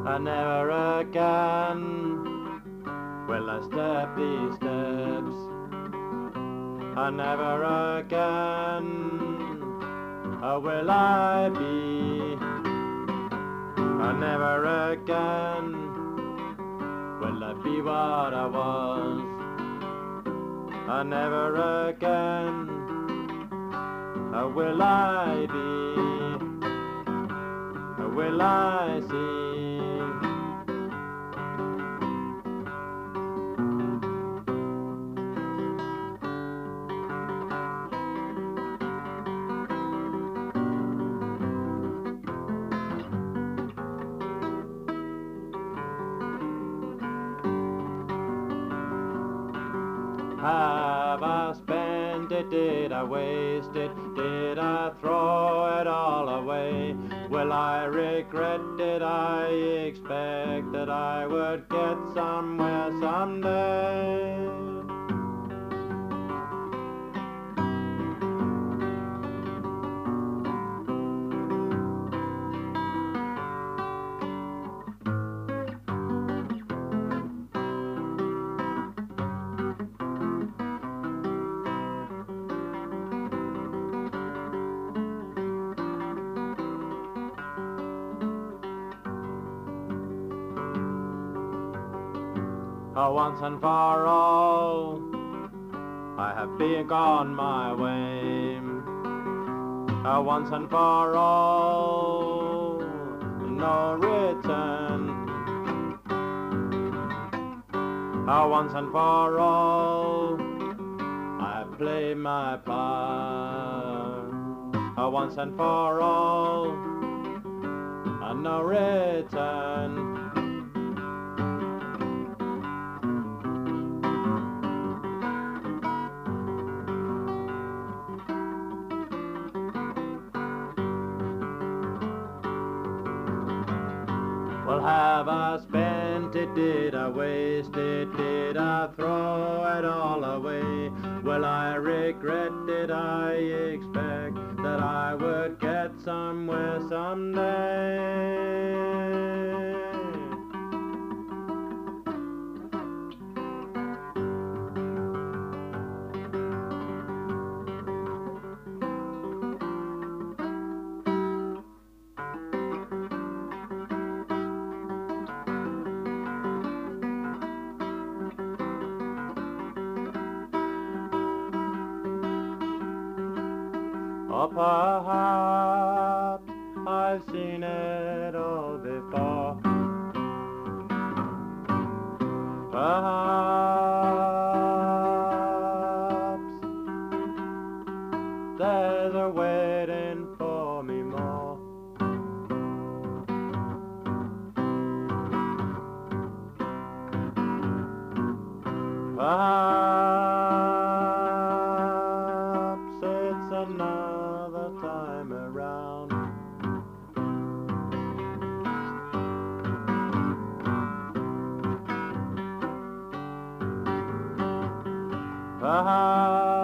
and never again will I step these steps, and never again will I be, and never again will I be what I was, and never again will I be, will I see. Have I spent it? Did I waste it? Did I throw it all away? Will I regret? Did I expect that I would get somewhere someday? Once and for all, I have been gone my way. Once and for all, no return. Once and for all, I played my part. Once and for all, no return. Well, have I spent it? Did I waste it? Did I throw it all away? Will I regret? Did I expect that I would get somewhere someday? Or perhaps I've seen it all before. Perhaps there's a waiting for me more. Perhaps it's another time around. Perhaps